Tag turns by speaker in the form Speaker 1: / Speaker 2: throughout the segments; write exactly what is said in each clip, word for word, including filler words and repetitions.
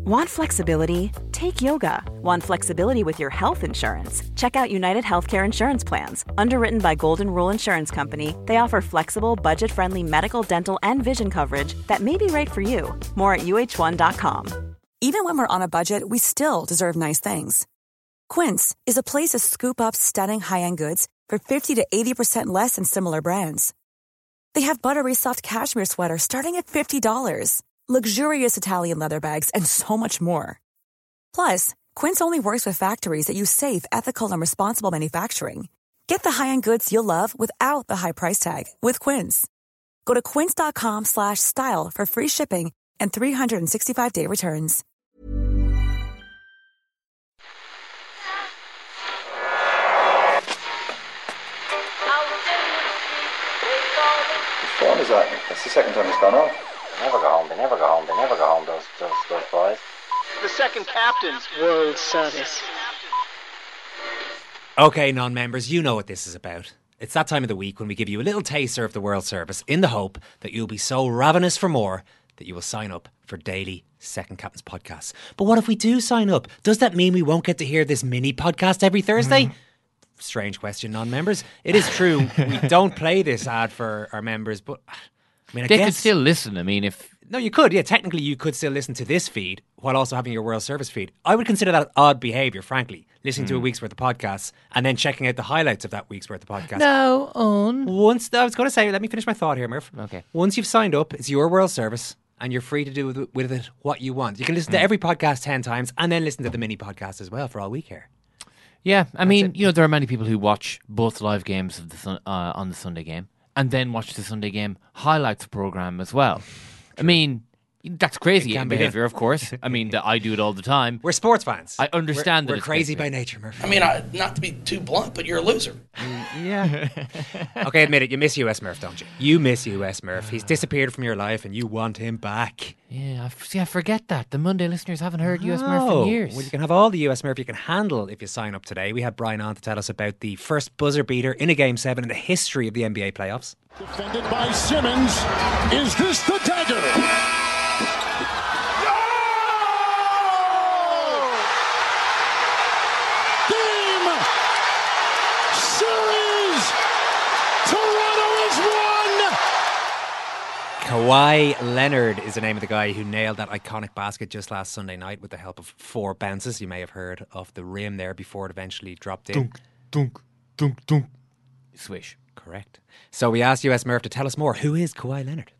Speaker 1: Want flexibility? Take yoga. Want flexibility with your health insurance? Check out United Healthcare Insurance Plans. Underwritten by Golden Rule Insurance Company, they offer flexible, budget-friendly medical, dental, and vision coverage that may be right for you. More at U H one dot com.
Speaker 2: Even when we're on a budget, we still deserve nice things. Quince is a place to scoop up stunning high-end goods for fifty to eighty percent less than similar brands. They have buttery soft cashmere sweaters starting at fifty dollars, luxurious Italian leather bags, and so much more. Plus, Quince only works with factories that use safe, ethical, and responsible manufacturing. Get the high-end goods you'll love without the high price tag with Quince. Go to quince.com slash style for free shipping and three sixty-five day returns.
Speaker 3: Which one is that? That's the second time it's gone off.
Speaker 4: They never go home, they never go home, they never go home, those, those, those boys.
Speaker 5: The second captain's World Service.
Speaker 6: Okay, non-members, you know what this is about. It's that time of the week when we give you a little taster of the World Service in the hope that you'll be so ravenous for more that you will sign up for daily Second Captain's podcasts. But what if we do sign up? Does that mean we won't get to hear this mini podcast every Thursday? Mm. Strange question, non-members. It is true, we don't play this ad for our members, but I mean, I
Speaker 7: they
Speaker 6: guess...
Speaker 7: could still listen. I mean, if...
Speaker 6: No, you could, yeah. Technically, you could still listen to this feed while also having your World Service feed. I would consider that odd behaviour, frankly, listening mm. to a week's worth of podcasts and then checking out the highlights of that week's worth of podcasts.
Speaker 7: No, on.
Speaker 6: Once, I was going to say, let me finish my thought here, Murph.
Speaker 7: Okay.
Speaker 6: Once you've signed up, it's your World Service and you're free to do with, with it what you want. You can listen mm. to every podcast ten times and then listen to the mini podcast as well for all week here.
Speaker 7: Yeah, I
Speaker 6: That's
Speaker 7: mean,
Speaker 6: it.
Speaker 7: you know, there are many people who watch both live games of the sun, uh, on the Sunday game and then watch the Sunday game highlights program as well. I mean, that's crazy behaviour, of course. I mean, that I do it all the time.
Speaker 6: We're sports fans.
Speaker 7: I understand
Speaker 6: we're,
Speaker 7: that
Speaker 6: we're crazy by nature, Murphy.
Speaker 8: I mean, I, not to be too blunt, but you're a loser.
Speaker 6: Yeah. Okay, admit it. You miss U S Murph, don't you? You miss U S Murph. He's disappeared from your life and you want him back.
Speaker 7: Yeah, I, see, I forget that. The Monday listeners haven't heard U S Murph in years.
Speaker 6: Well, you can have all the U S Murph you can handle if you sign up today. We had Brian on to tell us about the first buzzer beater in a Game seven in the history of the N B A playoffs.
Speaker 9: Defended by Simmons. Is this the dagger?
Speaker 6: Kawhi Leonard is the name of the guy who nailed that iconic basket just last Sunday night with the help of four bounces. You may have heard off the rim there before it eventually dropped in.
Speaker 7: Dunk, dunk, dunk, dunk. Swish.
Speaker 6: Correct. So we asked U S Murph to tell us more. Who is Kawhi Leonard?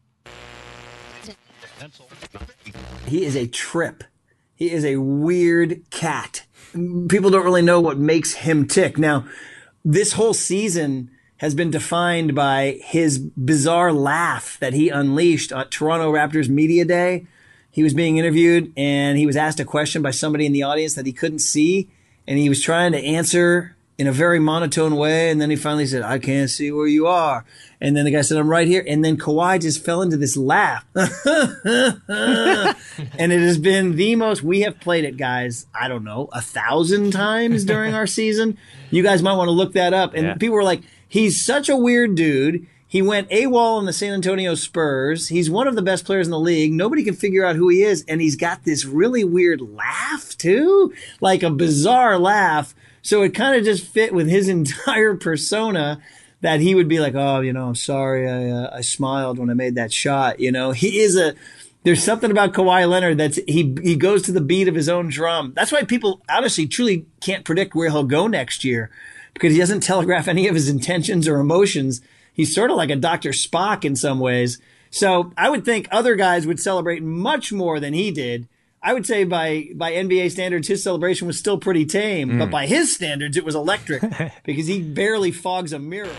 Speaker 10: He is a trip. He is a weird cat. People don't really know what makes him tick. Now, this whole season has been defined by his bizarre laugh that he unleashed at Toronto Raptors Media Day. He was being interviewed and he was asked a question by somebody in the audience that he couldn't see. And he was trying to answer in a very monotone way. And then he finally said, I can't see where you are. And then the guy said, I'm right here. And then Kawhi just fell into this laugh. And it has been the most, we have played it, guys, I don't know, a thousand times during our season. You guys might want to look that up. And yeah. people were like, he's such a weird dude. He went AWOL in the San Antonio Spurs. He's one of the best players in the league. Nobody can figure out who he is. And he's got this really weird laugh, too. Like a bizarre laugh. So it kind of just fit with his entire persona that he would be like, oh, you know, I'm sorry. I, uh, I smiled when I made that shot. You know, he is a, there's something about Kawhi Leonard that's, he, he goes to the beat of his own drum. That's why people honestly truly can't predict where he'll go next year, because he doesn't telegraph any of his intentions or emotions. He's sort of like a Doctor Spock in some ways. So I would think other guys would celebrate much more than he did. I would say by, by N B A standards, his celebration was still pretty tame. Mm. But by his standards, it was electric because he barely fogs a mirror.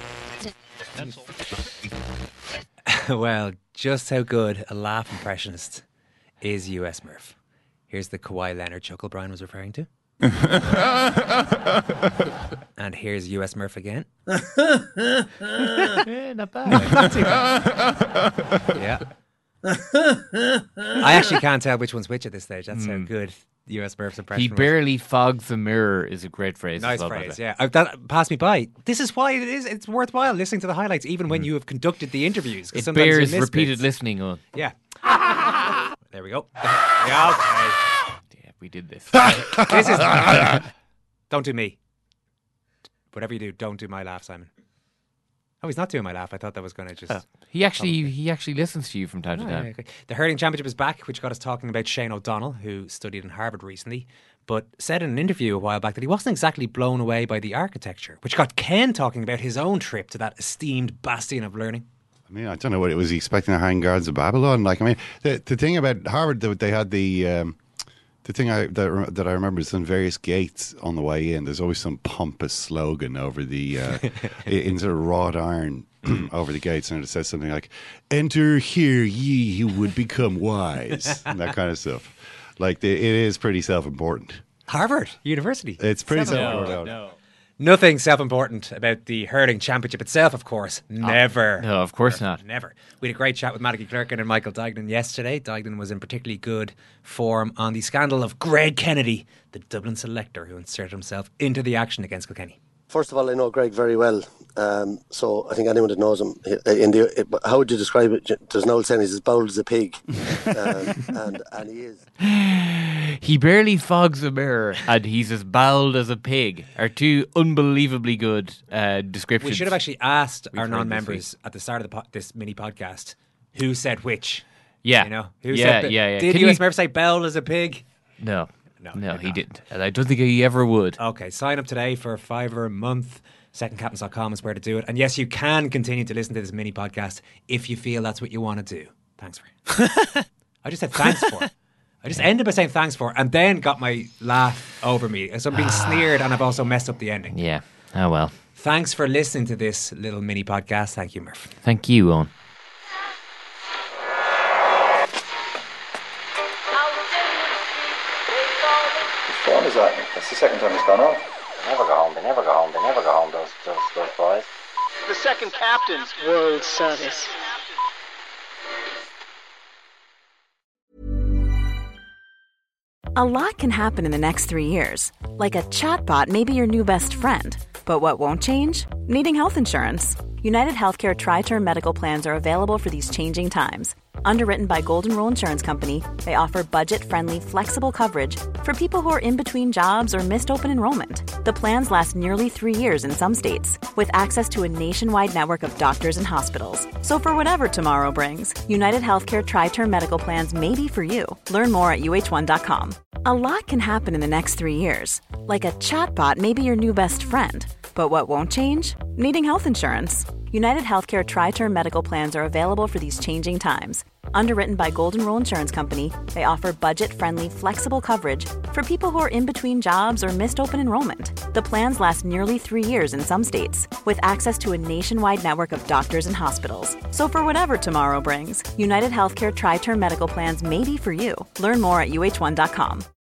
Speaker 6: Well, just how good a laugh impressionist is U S Murph. Here's the Kawhi Leonard chuckle Brian was referring to. And here's U S Murph again.
Speaker 7: Yeah, not bad.
Speaker 6: Not too bad. Yeah. I actually can't tell which one's which at this stage. That's mm. how good U S Murph's impression
Speaker 7: He
Speaker 6: was.
Speaker 7: barely fogs the mirror is a great phrase.
Speaker 6: Nice phrase, yeah. I, that passed me by. This is why it is. It's worthwhile listening to the highlights, even when mm. you have conducted the interviews.
Speaker 7: It bears repeated bits. listening on.
Speaker 6: Yeah. There we go. Yeah, okay.
Speaker 7: Yeah, we did this.
Speaker 6: This is. Don't do me. Whatever you do, don't do my laugh, Simon. Oh, he's not doing my laugh. I thought that was going to just...
Speaker 7: Oh. He actually he actually listens to you from time to
Speaker 6: Oh,
Speaker 7: time.
Speaker 6: yeah, okay. The hurling championship is back, which got us talking about Shane O'Donnell, who studied in Harvard recently, but said in an interview a while back that he wasn't exactly blown away by the architecture, which got Ken talking about his own trip to that esteemed bastion of learning.
Speaker 11: I mean, I don't know what it was. He expecting the Hanging Gardens of Babylon. Like, I mean, the the thing about Harvard, they had the um, the thing I that, that I remember is on various gates on the way in. There's always some pompous slogan over the uh, in sort of wrought iron over the gates, and it says something like "Enter here, ye who would become wise," and that kind of stuff. Like, the, it is pretty self-important.
Speaker 6: Harvard University.
Speaker 11: It's pretty
Speaker 6: Self-
Speaker 11: self-important.
Speaker 7: No, no.
Speaker 6: Nothing self-important about the hurling championship itself, of course. Never.
Speaker 7: Oh, no, of course
Speaker 6: never,
Speaker 7: not.
Speaker 6: Never. We had a great chat with Madagy Clerkin and Michael Dignan yesterday. Dignan was in particularly good form on the scandal of Greg Kennedy, the Dublin selector who inserted himself into the action against Kilkenny.
Speaker 12: First of all, I know Greg very well, um, so I think anyone that knows him, in the, it, how would you describe it? There's an old saying, he's as bold as a pig, um, and, and he is.
Speaker 7: He barely fogs a mirror, and he's as bald as a pig, are two unbelievably good uh, descriptions.
Speaker 6: We should have actually asked
Speaker 7: We've
Speaker 6: our
Speaker 7: heard
Speaker 6: non-members at the start of the po- this mini podcast who said which.
Speaker 7: Yeah.
Speaker 6: You know? Who
Speaker 7: Yeah,
Speaker 6: said,
Speaker 7: yeah, yeah.
Speaker 6: Did
Speaker 7: Can
Speaker 6: U S
Speaker 7: you-
Speaker 6: Murph say bald as a pig?
Speaker 7: No.
Speaker 6: No,
Speaker 7: No,
Speaker 6: did
Speaker 7: he
Speaker 6: not.
Speaker 7: didn't. And I don't think he ever would.
Speaker 6: Okay, sign up today for a fiver a month. second captains dot com is where to do it. And yes, you can continue to listen to this mini podcast if you feel that's what you want to do. Thanks for it. I just said thanks for it. I just ended by saying thanks for it and then got my laugh over me. So I'm being sneered and I've also messed up the ending.
Speaker 7: Yeah. Oh, well.
Speaker 6: Thanks for listening to this little mini podcast. Thank you, Murph.
Speaker 7: Thank you, Owen.
Speaker 3: Which one is that? That's the second time it's gone off.
Speaker 4: They never go home, they never go home, they never go home, those, those, those boys.
Speaker 5: The second captain's World Service.
Speaker 1: A lot can happen in the next three years. Like a chatbot may be your new best friend. But what won't change? Needing health insurance. United Healthcare Tri-Term Medical Plans are available for these changing times. Underwritten by Golden Rule Insurance Company, they offer budget-friendly, flexible coverage for people who are in between jobs or missed open enrollment. The plans last nearly three years in some states, with access to a nationwide network of doctors and hospitals. So for whatever tomorrow brings, United Healthcare Tri-Term Medical Plans may be for you. Learn more at U H one dot com. A lot can happen in the next three years. Like a chatbot may be your new best friend. But what won't change? Needing health insurance. United Healthcare Tri-Term Medical Plans are available for these changing times. Underwritten by Golden Rule Insurance Company, they offer budget-friendly, flexible coverage for people who are in between jobs or missed open enrollment. The plans last nearly three years in some states, with access to a nationwide network of doctors and hospitals. So for whatever tomorrow brings, United Healthcare Tri-Term Medical Plans may be for you. Learn more at U H one dot com.